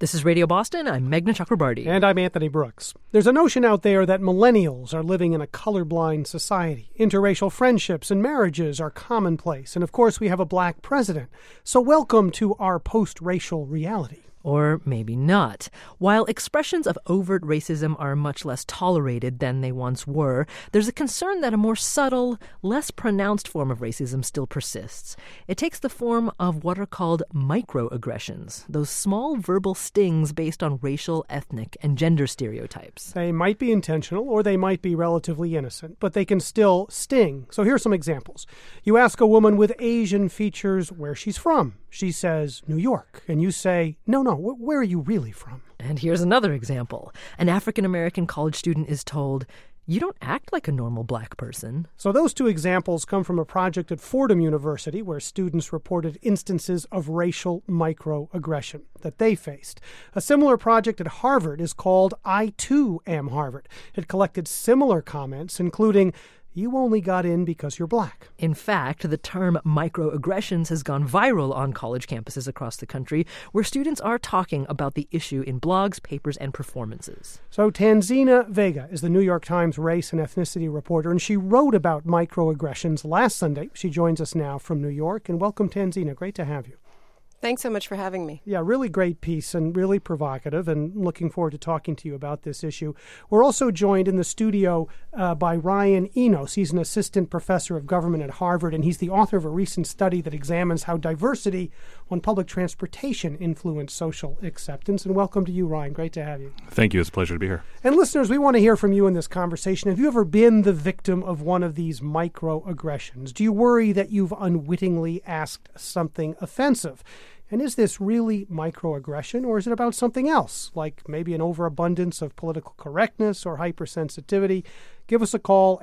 This is Radio Boston. I'm Meghna Chakrabarty. And I'm Anthony Brooks. There's a notion out there that millennials are living in a colorblind society. Interracial friendships and marriages are commonplace. And of course, we have a black president. So welcome to our post-racial reality. Or maybe not. While expressions of overt racism are much less tolerated than they once were, there's a concern that a more subtle, less pronounced form of racism still persists. It takes the form of what are called microaggressions, those small verbal stings based on racial, ethnic, and gender stereotypes. They might be intentional or they might be relatively innocent, but they can still sting. So here's some examples. You ask a woman with Asian features where she's from. She says, New York. And you say, no, where are you really from? And here's another example. An African-American college student is told, you don't act like a normal black person. So those two examples come from a project at Fordham University where students reported instances of racial microaggression that they faced. A similar project at Harvard is called I Too Am Harvard. It collected similar comments, including, you only got in because you're black. In fact, the term microaggressions has gone viral on college campuses across the country, where students are talking about the issue in blogs, papers, and performances. So Tanzina Vega is the New York Times race and ethnicity reporter, and she wrote about microaggressions last Sunday. She joins us now from New York. And welcome, Tanzina. Great to have you. Thanks so much for having me. Yeah, really great piece and really provocative, and looking forward to talking to you about this issue. We're also joined in the studio by Ryan Enos. He's an assistant professor of government at Harvard, and he's the author of a recent study that examines how diversity on public transportation influenced social acceptance. And welcome to you, Ryan. Great to have you. Thank you. It's a pleasure to be here. And listeners, we want to hear from you in this conversation. Have you ever been the victim of one of these microaggressions? Do you worry that you've unwittingly asked something offensive? And is this really microaggression, or is it about something else, like maybe an overabundance of political correctness or hypersensitivity? Give us a call,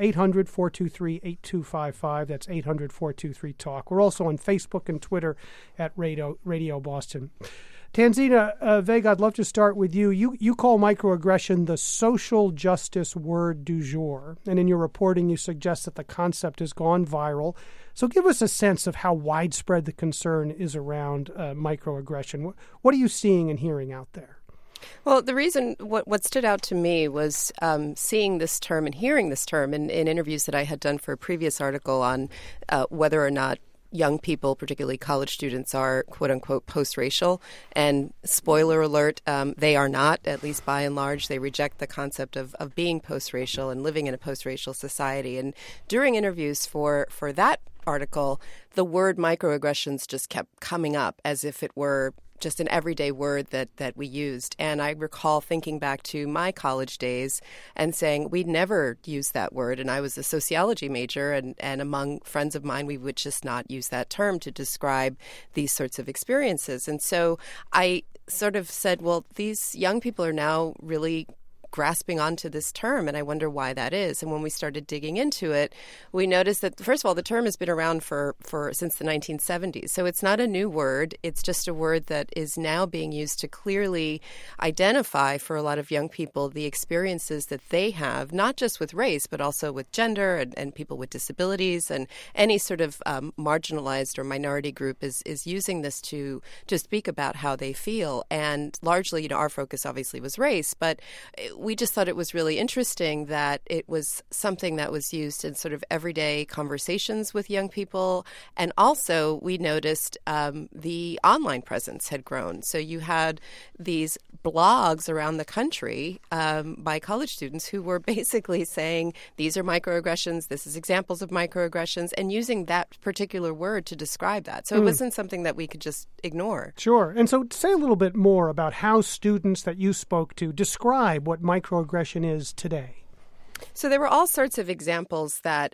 800-423-8255. That's 800-423-TALK. We're also on Facebook and Twitter at Radio Boston. Tanzina Vega, I'd love to start with you. You call microaggression the social justice word du jour. And in your reporting, you suggest that the concept has gone viral. So give us a sense of how widespread the concern is around microaggression. What are you seeing and hearing out there? Well, the reason what stood out to me was seeing this term and hearing this term in interviews that I had done for a previous article on whether or not young people, particularly college students, are quote-unquote post-racial. And spoiler alert, they are not, at least by and large. They reject the concept of being post-racial and living in a post-racial society. And during interviews for that article, the word microaggressions just kept coming up as if it were just an everyday word that we used. And I recall thinking back to my college days and saying we'd never used that word. And I was a sociology major, and among friends of mine, we would just not use that term to describe these sorts of experiences. And so I sort of said, well, these young people are now really grasping onto this term, and I wonder why that is. And when we started digging into it, we noticed that, first of all, the term has been around for since the 1970s. So it's not a new word. It's just a word that is now being used to clearly identify for a lot of young people the experiences that they have, not just with race, but also with gender and people with disabilities, and any sort of marginalized or minority group is using this to speak about how they feel. And largely, our focus obviously was race, but we just thought it was really interesting that it was something that was used in sort of everyday conversations with young people. And also, we noticed the online presence had grown. So you had these blogs around the country by college students who were basically saying, these are microaggressions, this is examples of microaggressions, and using that particular word to describe that. So it wasn't something that we could just ignore. Sure. And so say a little bit more about how students that you spoke to describe what microaggression is today. So there were all sorts of examples that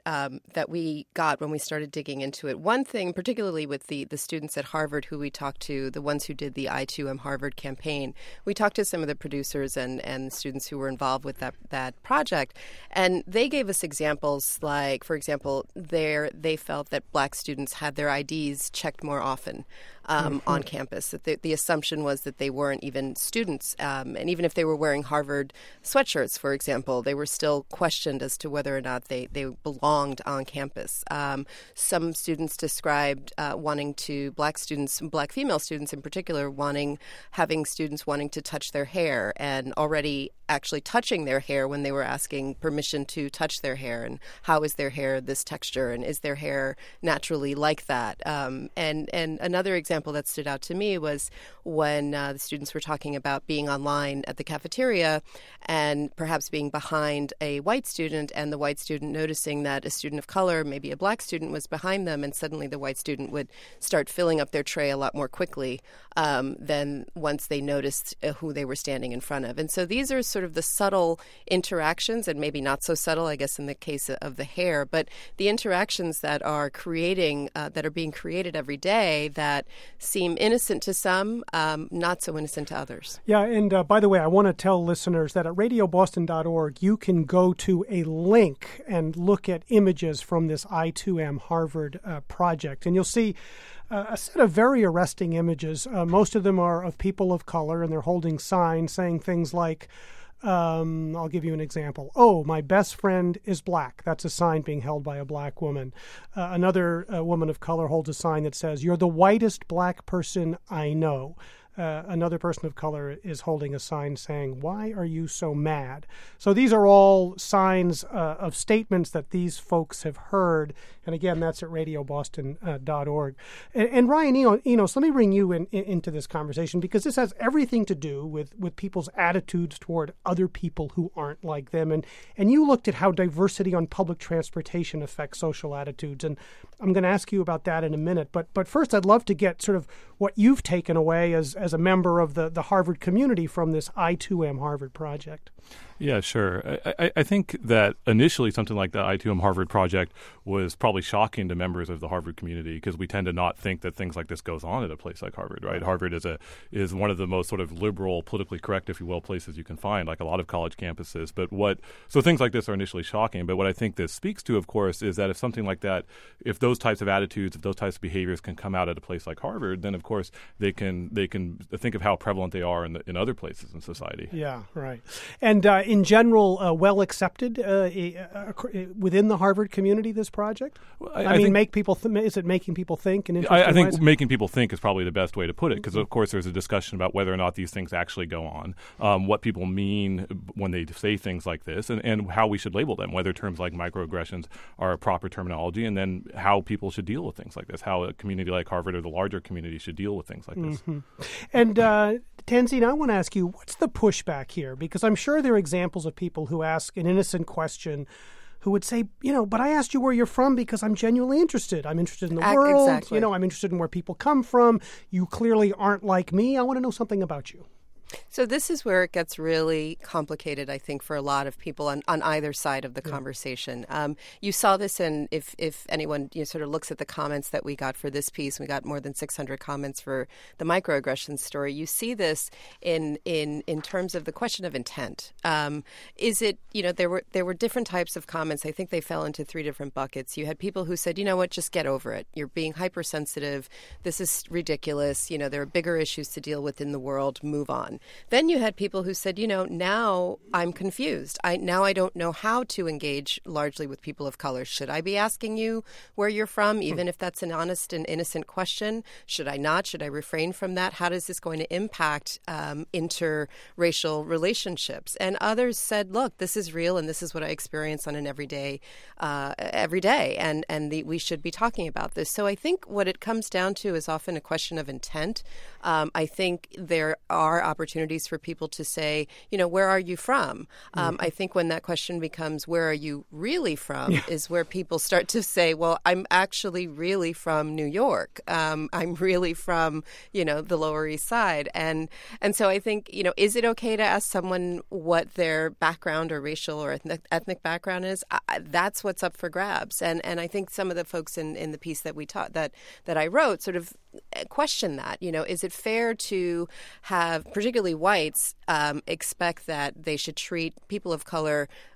we got when we started digging into it. One thing, particularly with the students at Harvard who we talked to, the ones who did the I Too Am Harvard campaign, we talked to some of the producers and students who were involved with that project, and they gave us examples like, for example, they felt that black students had their IDs checked more often. on campus. That the assumption was that they weren't even students, and even if they were wearing Harvard sweatshirts, for example, they were still questioned as to whether or not they belonged on campus. Some students described black female students in particular, having students wanting to touch their hair and already actually touching their hair when they were asking permission to touch their hair, and how is their hair this texture, and is their hair naturally like that. And another example that stood out to me was when the students were talking about being online at the cafeteria and perhaps being behind a white student, and the white student noticing that a student of color, maybe a black student, was behind them, and suddenly the white student would start filling up their tray a lot more quickly than once they noticed who they were standing in front of. And so these are sort of the subtle interactions, and maybe not so subtle, I guess, in the case of the hair, but the interactions that are being created every day that seem innocent to some, not so innocent to others. Yeah, and by the way, I want to tell listeners that at radioboston.org, you can go to a link and look at images from this I2M Harvard project, and you'll see a set of very arresting images. Most of them are of people of color, and they're holding signs saying things like, I'll give you an example. "Oh, my best friend is black." That's a sign being held by a black woman. Another woman of color holds a sign that says, "You're the whitest black person I know." Another person of color is holding a sign saying, "Why are you so mad?" So these are all signs of statements that these folks have heard. And again, that's at radioboston.org. And Ryan Enos, let me bring you into this conversation, because this has everything to do with people's attitudes toward other people who aren't like them. And you looked at how diversity on public transportation affects social attitudes. And I'm going to ask you about that in a minute. But first, I'd love to get sort of what you've taken away as a member of the Harvard community from this I2M Harvard project. Yeah, sure. I think that initially something like the I2M Harvard project was probably shocking to members of the Harvard community, because we tend to not think that things like this goes on at a place like Harvard, right? Harvard is one of the most sort of liberal, politically correct, if you will, places you can find, like a lot of college campuses. So things like this are initially shocking. But what I think this speaks to, of course, is that if something like that, if those types of attitudes, if those types of behaviors can come out at a place like Harvard, then of course they can think of how prevalent they are in other places in society. Yeah, right. And in general, well accepted within the Harvard community, this project? I mean, make people is it making people think? And I think making people think is probably the best way to put it, because of course there's a discussion about whether or not these things actually go on, what people mean when they say things like this, and how we should label them, whether terms like microaggressions are a proper terminology, and then how people should deal with things like this, how a community like Harvard or the larger community should deal with things like this. Mm-hmm. And Tanzina, I want to ask you, what's the pushback here? Because I'm sure there are examples of people who ask an innocent question who would say, but I asked you where you're from because I'm genuinely interested. I'm interested in the world. Exactly. I'm interested in where people come from. You clearly aren't like me. I want to know something about you. So this is where it gets really complicated, I think, for a lot of people on either side of the conversation. You saw this if anyone sort of looks at the comments that we got for this piece, we got more than 600 comments for the microaggression story. You see this in terms of the question of intent. Is it, there were different types of comments. I think they fell into three different buckets. You had people who said, just get over it. You're being hypersensitive. This is ridiculous. There are bigger issues to deal with in the world. Move on. Then you had people who said, now I'm confused. Now I don't know how to engage largely with people of color. Should I be asking you where you're from, even if that's an honest and innocent question? Should I not? Should I refrain from that? How is this going to impact interracial relationships? And others said, look, this is real, and this is what I experience on an every day, and we should be talking about this. So I think what it comes down to is often a question of intent. I think there are opportunities for people to say, where are you from? I think when that question becomes, where are you really from, is where people start to say, well, I'm actually really from New York. I'm really from, the Lower East Side. And so I think, is it okay to ask someone what their background or racial or ethnic background is? That's what's up for grabs. And I think some of the folks in the piece that we taught, that I wrote, sort of question that. Is it fair to have particularly whites expect that they should treat people of color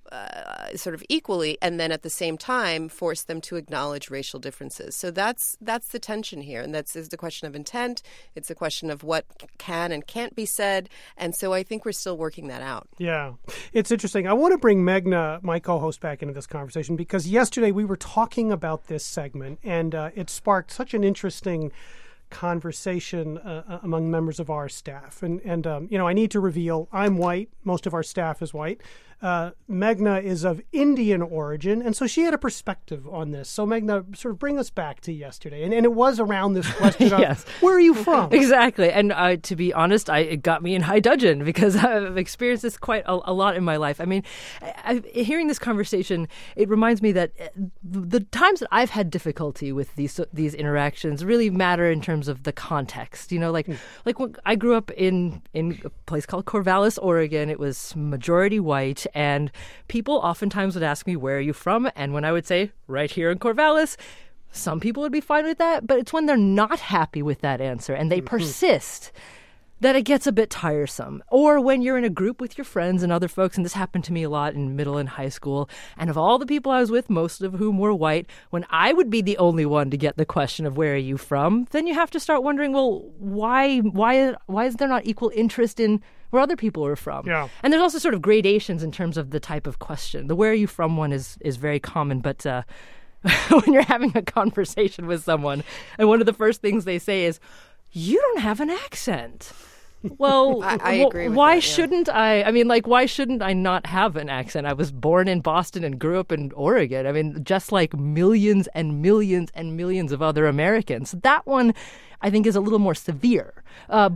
sort of equally, and then at the same time force them to acknowledge racial differences. So that's the tension here, and that's is the question of intent. It's a question of what can and can't be said, and so I think we're still working that out. Yeah, it's interesting. I want to bring Meghna, my co-host, back into this conversation because yesterday we were talking about this segment, and it sparked such an interesting conversation among members of our staff. And I need to reveal I'm white. Most of our staff is white. Meghna is of Indian origin, and so she had a perspective on this. So Meghna, sort of bring us back to yesterday. And it was around this question of, yes. Where are you from? Exactly. And to be honest, it got me in high dudgeon because I've experienced this quite a lot in my life. I mean, hearing this conversation, it reminds me that the times that I've had difficulty with these interactions really matter in terms of the context. Like when I grew up in a place called Corvallis, Oregon. It was majority white. And people oftentimes would ask me, where are you from? And when I would say, right here in Corvallis, some people would be fine with that. But it's when they're not happy with that answer and they persist that it gets a bit tiresome. Or when you're in a group with your friends and other folks, and this happened to me a lot in middle and high school, and of all the people I was with, most of whom were white, when I would be the only one to get the question of where are you from, then you have to start wondering, well, why is there not equal interest in where other people are from? Yeah. And there's also sort of gradations in terms of the type of question. The where are you from one is very common, but when you're having a conversation with someone and one of the first things they say is, you don't have an accent. Well, I agree with why that, yeah. shouldn't I? I mean, why shouldn't I not have an accent? I was born in Boston and grew up in Oregon. I mean, just like millions and millions and millions of other Americans. That one, I think, is a little more severe. I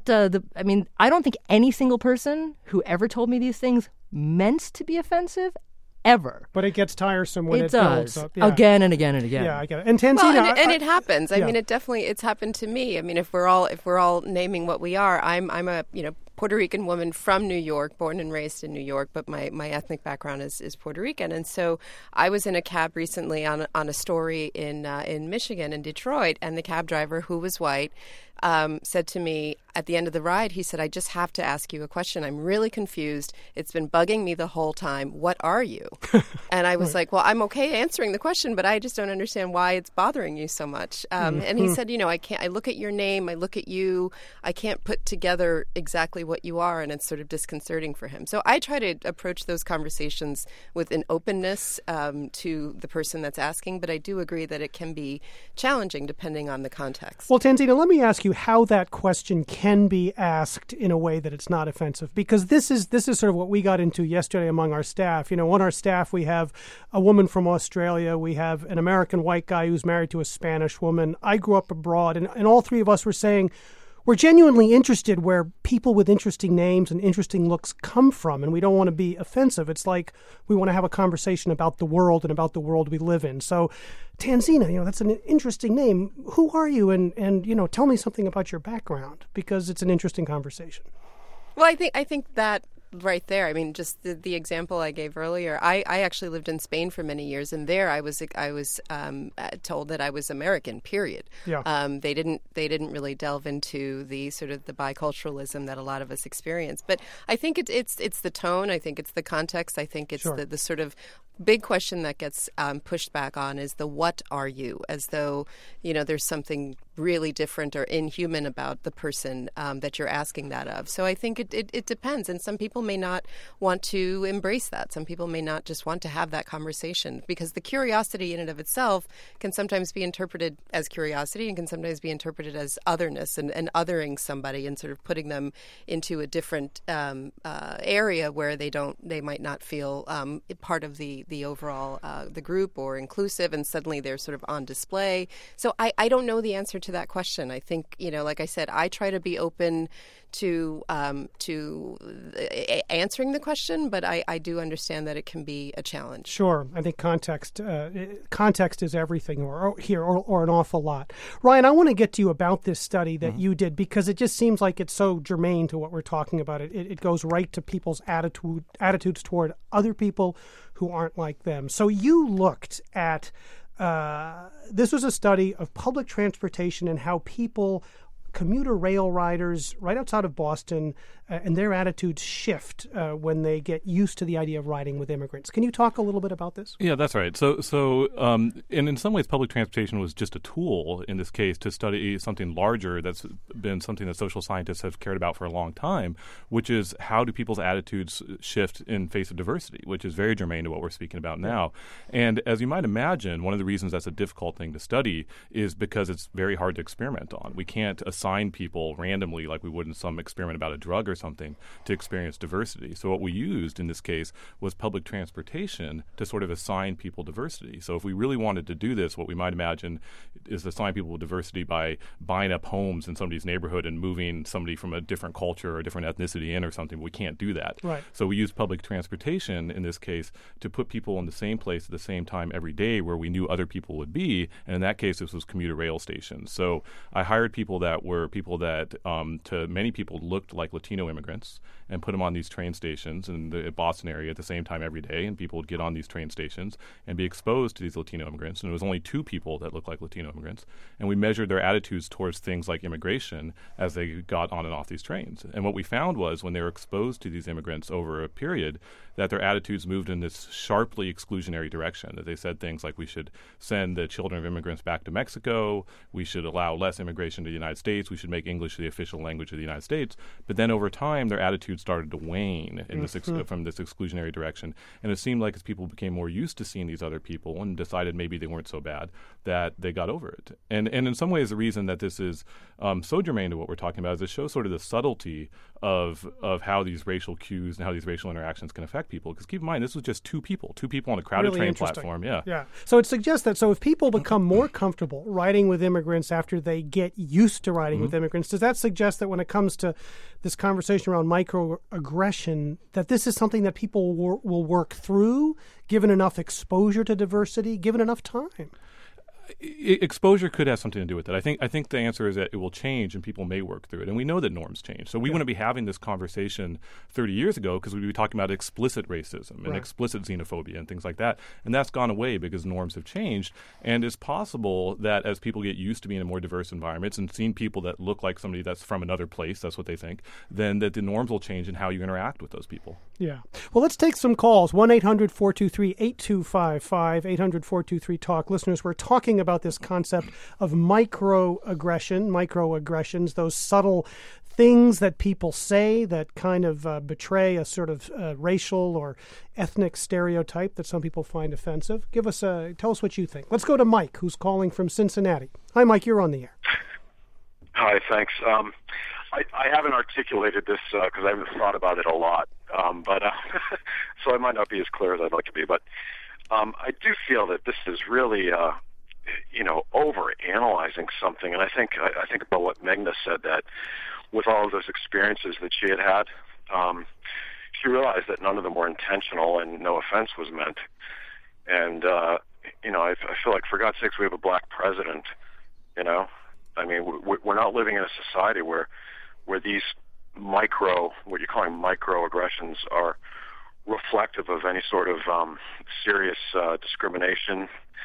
don't think any single person who ever told me these things meant to be offensive. Ever. But it gets tiresome when it does. builds up. Yeah. Again and again and again. Yeah, I get it. And Tanzina, it happens. I mean, it's happened to me. I mean, if we're all naming what we are, I'm a Puerto Rican woman from New York, born and raised in New York, but my ethnic background is Puerto Rican. And so I was in a cab recently on a story in Michigan, in Detroit, and the cab driver, who was white, said to me at the end of the ride, he said, I just have to ask you a question. I'm really confused. It's been bugging me the whole time. What are you? And I was like, well, I'm okay answering the question, but I just don't understand why it's bothering you so much. And he said, I look at your name, I look at you, I can't put together exactly what you are, and it's sort of disconcerting for him. So I try to approach those conversations with an openness to the person that's asking, but I do agree that it can be challenging depending on the context. Well, Tanzina, let me ask you how that question can be asked in a way that it's not offensive, because this is sort of what we got into yesterday among our staff. On our staff we have a woman from Australia, we have an American white guy who's married to a Spanish woman. I grew up abroad, and all three of us were saying we're genuinely interested where people with interesting names and interesting looks come from, and we don't want to be offensive. It's like we want to have a conversation about the world and about the world we live in. So, Tanzina, that's an interesting name. Who are you? And tell me something about your background, because it's an interesting conversation. Well, I think that right there. I mean, just the example I gave earlier. I actually lived in Spain for many years, and there I was told that I was American. Period. Yeah. They didn't really delve into the sort of the biculturalism that a lot of us experience. But I think it's the tone. I think it's the context. I think it's the sort of big question that gets pushed back on is the what are you, as though there's something really different or inhuman about the person that you're asking that of. So I think it depends, and some people may not want to embrace that. Some people may not just want to have that conversation, because the curiosity in and of itself can sometimes be interpreted as curiosity and can sometimes be interpreted as otherness and othering somebody and sort of putting them into a different area where they might not feel part of the overall the group or inclusive, and suddenly they're sort of on display. So I don't know the answer to that question. I think, like I said, I try to be open to answering the question, but I do understand that it can be a challenge. Sure. I think context is everything or an awful lot. Ryan, I want to get to you about this study that you did, because it just seems like it's so germane to what we're talking about. It goes right to people's attitudes toward other people who aren't like them. So you looked at this was a study of public transportation and how people commuter rail riders right outside of Boston and their attitudes shift when they get used to the idea of riding with immigrants. Can you talk a little bit about this? Yeah, that's right. And in some ways, public transportation was just a tool in this case to study something larger that's been something that social scientists have cared about for a long time, which is how do people's attitudes shift in face of diversity, which is very germane to what we're speaking about now. And as you might imagine, one of the reasons that's a difficult thing to study is because it's very hard to experiment on. We can't assign people randomly like we would in some experiment about a drug or something to experience diversity. So what we used in this case was public transportation to sort of assign people diversity. So if we really wanted to do this, what we might imagine is assign people diversity by buying up homes in somebody's neighborhood and moving somebody from a different culture or a different ethnicity in or something. We can't do that. Right. So we used public transportation in this case to put people in the same place at the same time every day where we knew other people would be. And in that case, this was commuter rail stations. So I hired people that were people that to many people looked like Latino immigrants and put them on these train stations in the Boston area at the same time every day. And people would get on these train stations and be exposed to these Latino immigrants. And it was only 2 people that looked like Latino immigrants. And we measured their attitudes towards things like immigration as they got on and off these trains. And what we found was when they were exposed to these immigrants over a period, that their attitudes moved in this sharply exclusionary direction, that they said things like we should send the children of immigrants back to Mexico, we should allow less immigration to the United States, we should make English the official language of the United States. But then over time, their attitudes started to wane in from this exclusionary direction. And it seemed like as people became more used to seeing these other people and decided maybe they weren't so bad, that they got over it. And in some ways, the reason that this is so germane to what we're talking about is it shows sort of the subtlety of how these racial cues and how these racial interactions can affect people. Because keep in mind, this was just 2 people on a crowded really train platform. Yeah. So it suggests that if people become more comfortable riding with immigrants after they get used to riding with immigrants, does that suggest that when it comes to this conversation around microaggression, that this is something that people will work through, given enough exposure to diversity, given enough time? Exposure could have something to do with it. I think the answer is that it will change and people may work through it. And we know that norms change. So we wouldn't be having this conversation 30 years ago because we'd be talking about explicit racism and explicit xenophobia and things like that. And that's gone away because norms have changed. And it's possible that as people get used to being in more diverse environments and seeing people that look like somebody that's from another place, that's what they think, then that the norms will change in how you interact with those people. Yeah. Well, let's take some calls. 1-800-423-8255, 800-423-TALK. Listeners, we're talking about this concept of microaggressions, those subtle things that people say that kind of betray a sort of racial or ethnic stereotype that some people find offensive. Tell us what you think. Let's go to Mike, who's calling from Cincinnati. Hi, Mike, you're on the air. Hi, thanks. I haven't articulated this because I haven't thought about it a lot, but so I might not be as clear as I'd like to be. But I do feel that this is really, over analyzing something. And I think about what Meghna said, that with all of those experiences that she had, she realized that none of them were intentional and no offense was meant. And I feel like, for God's sakes, we have a black president. I mean, we're not living in a society where these what you're calling microaggressions, are reflective of any sort of serious discrimination.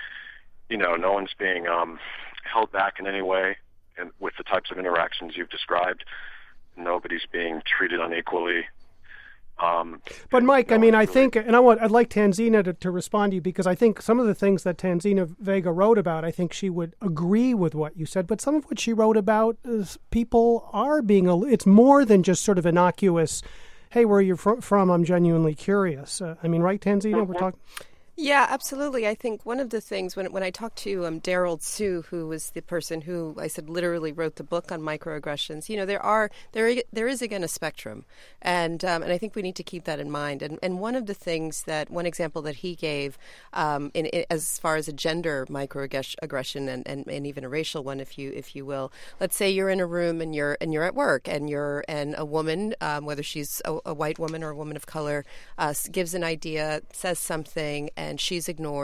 No one's being held back in any way, and with the types of interactions you've described, nobody's being treated unequally. But Mike, I mean, I think, and I'd like Tanzina to respond to you, because I think some of the things that Tanzina Vega wrote about, I think she would agree with what you said. But some of what she wrote about is people are being, it's more than just sort of innocuous, hey, where you're from, I'm genuinely curious. I mean, right, Tanzina? We're talking. Yeah, absolutely. I think one of the things when I talked to Daryl Tsu, who was the person who I said literally wrote the book on microaggressions, there is again a spectrum, and I think we need to keep that in mind. And one of the things one example that he gave, as far as a gender microaggression and even a racial one, if you will, let's say you're in a room and you're at work and a woman, whether she's a white woman or a woman of color, gives an idea, says something, and she's ignored,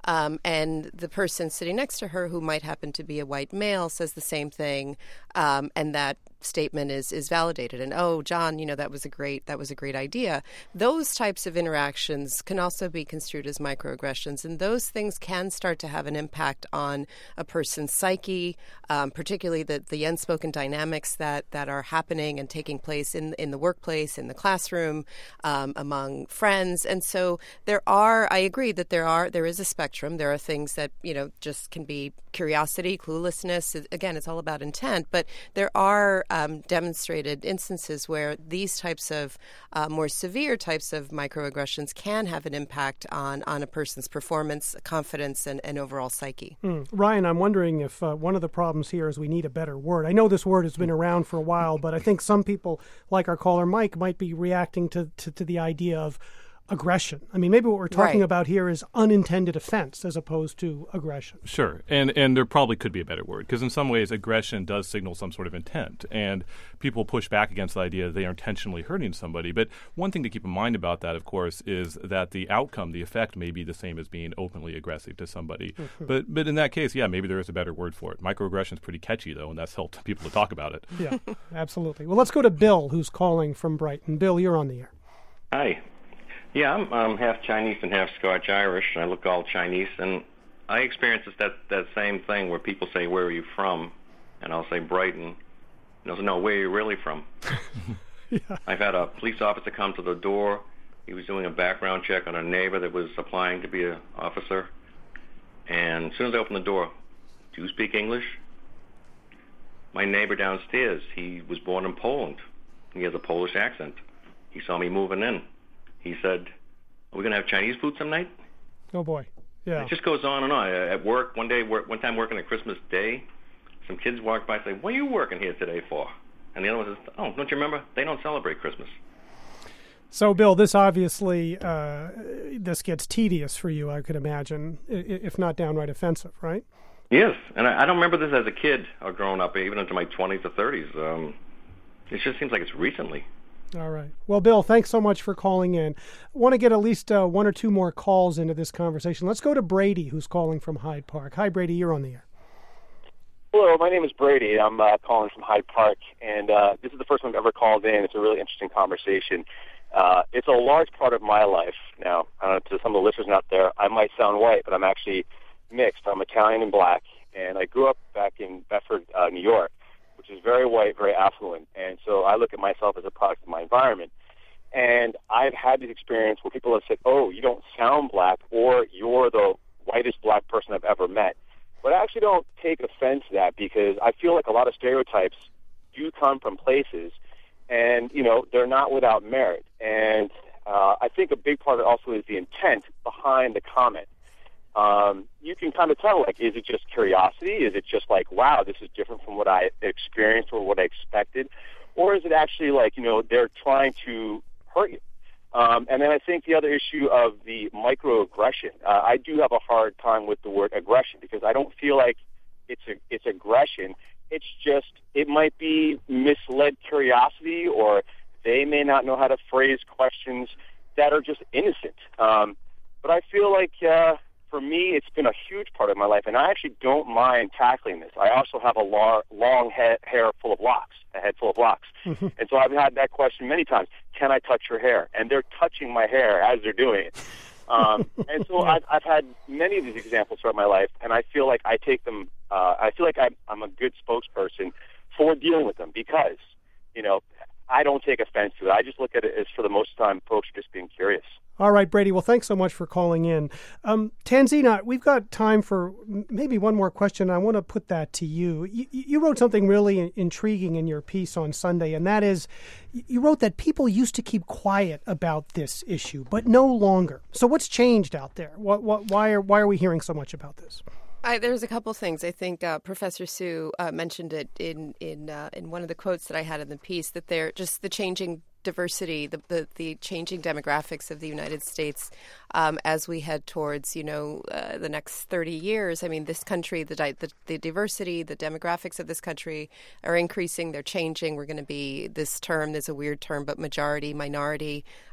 and the person sitting next to her, who might happen to be a white male, says the same thing, and that statement is validated. And, oh, John, that was a great idea. Those types of interactions can also be construed as microaggressions, and those things can start to have an impact on a person's psyche, particularly the unspoken dynamics that are happening and taking place in the workplace, in the classroom, among friends. And so I agree that there is a spectrum. There are things that, just can be curiosity, cluelessness. Again, it's all about intent, but there are demonstrated instances where these types of more severe types of microaggressions can have an impact on a person's performance, confidence, and overall psyche. Ryan, I'm wondering if one of the problems here is we need a better word. I know this word has been around for a while, but I think some people, like our caller Mike, might be reacting to the idea of aggression. I mean, maybe what we're talking about here is unintended offense as opposed to aggression. Sure. And there probably could be a better word, because in some ways aggression does signal some sort of intent, and people push back against the idea that they are intentionally hurting somebody. But one thing to keep in mind about that, of course, is that the outcome, the effect, may be the same as being openly aggressive to somebody. But in that case, maybe there is a better word for it. Microaggression is pretty catchy, though, and that's helped people to talk about it. Yeah, absolutely. Well, let's go to Bill, who's calling from Brighton. Bill, you're on the air. Hi. Yeah, I'm half Chinese and half Scotch-Irish, and I look all Chinese, and I experience that same thing where people say, "Where are you from?" And I'll say, "Brighton." And they'll say, "No, where are you really from?" Yeah. I've had a police officer come to the door. He was doing a background check on a neighbor that was applying to be an officer, and as soon as I opened the door, "Do you speak English?" My neighbor downstairs, he was born in Poland. He has a Polish accent. He saw me moving in. He said, "Are we going to have Chinese food some night?" Oh, boy. Yeah. It just goes on and on. At work, one time working on Christmas Day, some kids walked by and say, "What are you working here today for?" And the other one says, "Oh, don't you remember? They don't celebrate Christmas." So, Bill, this obviously, this gets tedious for you, I could imagine, if not downright offensive, right? Yes, and I don't remember this as a kid or growing up, even into my 20s or 30s. It just seems like it's recently. All right. Well, Bill, thanks so much for calling in. I want to get at least one or two more calls into this conversation. Let's go to Brady, who's calling from Hyde Park. Hi, Brady. You're on the air. Hello, my name is Brady. I'm calling from Hyde Park, and this is the first time I've ever called in. It's a really interesting conversation. It's a large part of my life now. To some of the listeners out there, I might sound white, but I'm actually mixed. I'm Italian and black, and I grew up back in Bedford, New York, which is very white, very affluent. And so I look at myself as a product of my environment. And I've had this experience where people have said, "Oh, you don't sound black," or "You're the whitest black person I've ever met." But I actually don't take offense to that, because I feel like a lot of stereotypes do come from places, and, they're not without merit. And I think a big part of it also is the intent behind the comment. You can kind of tell, is it just curiosity? Is it just like, wow, this is different from what I experienced or what I expected? Or is it actually they're trying to hurt you? And then I think the other issue of the microaggression, I do have a hard time with the word aggression, because I don't feel like it's aggression. It's just, it might be misled curiosity, or they may not know how to phrase questions that are just innocent. But I feel like, for me, it's been a huge part of my life, and I actually don't mind tackling this. I also have a long hair full of locks, a head full of locks. And so I've had that question many times: can I touch your hair? And they're touching my hair as they're doing it. And so I've had many of these examples throughout my life, and I feel like I take them, I feel like I'm a good spokesperson for dealing with them, because, I don't take offense to it. I just look at it as, for the most time, folks are just being curious. All right, Brady. Well, thanks so much for calling in. Tanzina, we've got time for maybe one more question. I want to put that to you. You wrote something really intriguing in your piece on Sunday, and that is, you wrote that people used to keep quiet about this issue, but no longer. So what's changed out there? Why are we hearing so much about this? There's a couple things. I think Professor Sue mentioned it in one of the quotes that I had in the piece, that they're just the changing diversity, the changing demographics of the United States as we head towards, the next 30 years. I mean, this country, the diversity, the demographics of this country are increasing. They're changing. We're going to be, this term, there's a weird term, but majority, minority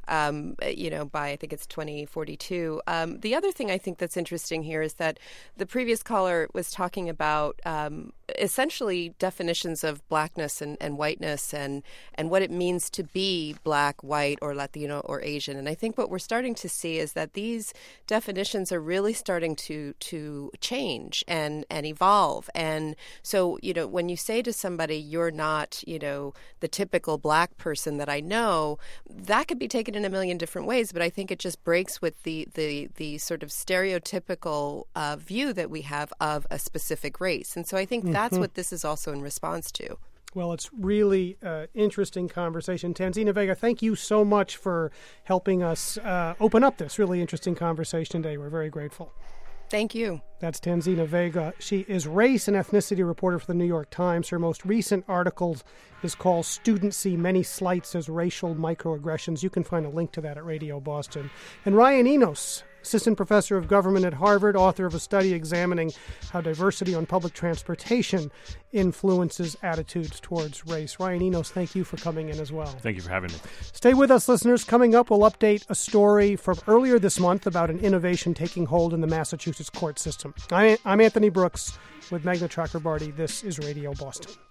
by I think it's 2042. The other thing I think that's interesting here is that the previous caller was talking about essentially definitions of blackness and whiteness and what it means to be black, white, or Latino or Asian. And I think what we're starting to see is that these definitions are really starting to change and evolve. And so, when you say to somebody, you're not, the typical black person that I know, that could be taken in a million different ways. But I think it just breaks with the sort of stereotypical view that we have of a specific race. And so I think that's what this is also in response to. Well, it's really interesting conversation. Tanzina Vega, thank you so much for helping us open up this really interesting conversation today. We're very grateful. Thank you. That's Tanzina Vega. She is race and ethnicity reporter for the New York Times. Her most recent article is called Students See Many Slights as Racial Microaggressions. You can find a link to that at Radio Boston. And Ryan Enos, assistant professor of government at Harvard, author of a study examining how diversity on public transportation influences attitudes towards race. Ryan Enos, thank you for coming in as well. Thank you for having me. Stay with us, listeners. Coming up, we'll update a story from earlier this month about an innovation taking hold in the Massachusetts court system. I'm Anthony Brooks with Meghna Chakrabarty. This is Radio Boston.